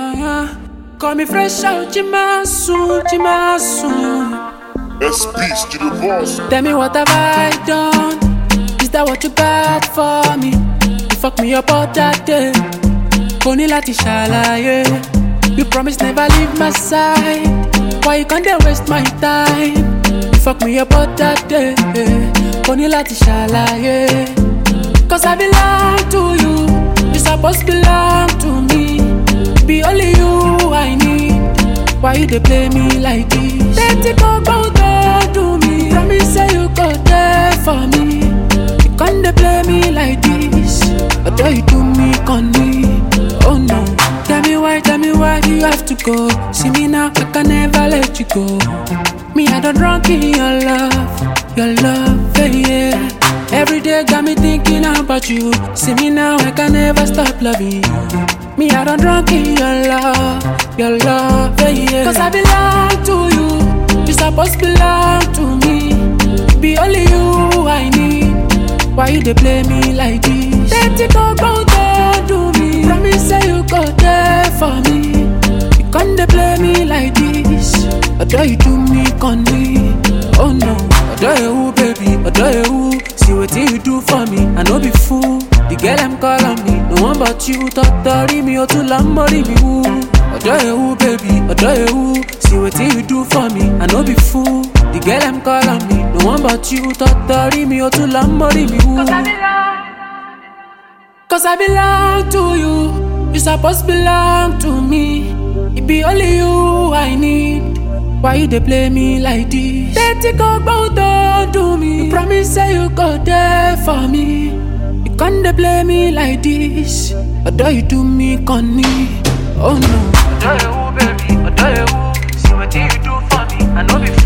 Call me fresh out, Jimasu. SP Studio Boss. Tell me what have I done? Is that what you got for me? You fuck me up all that day. Koni lati shalaye. You promise never leave my side. Why you can't waste my time? You fuck me up all that day. Koni lati shalaye. Cause I belong to you. You supposed to belong to me. Be only you I need. Why you dey play me like this? Let it go, don't do me. Promise say you go there for me. You can't dey play me like this. Although you do me, con me. Oh no. Tell me why you have to go. See me now, I can never let you go. Me, I don't drunk in your love, yeah. Every day got me thinking about you. See me now, I can never stop loving you. Me, I don't drunk in your love, yeah. Cause I belong to you. You supposed to belong to me. Be only you I need. Why you dey play me like this? Let it go, don't do me. Promise say you go there for me. You can't dey play me like this. Although you do me, con me. Oh no, although you baby, although you. See what you do for me, I no be fool. The girl I'm calling me, no one but you. Totori me, or to lamori me woo. Adore you, baby, adore you. See what you do for me, I no be fool. The girl I'm calling me, no one but you. Totori me, or to lamori me woo. Cause I belong to you. You supposed to belong to me. It be only you I need. Why you dey play me like this? Let it go, don't do me. You promise say you go there for me. You can't dey play me like this. Although you do me, con me. Oh no. Adore you, baby, adore you. See what you do for me, I know before.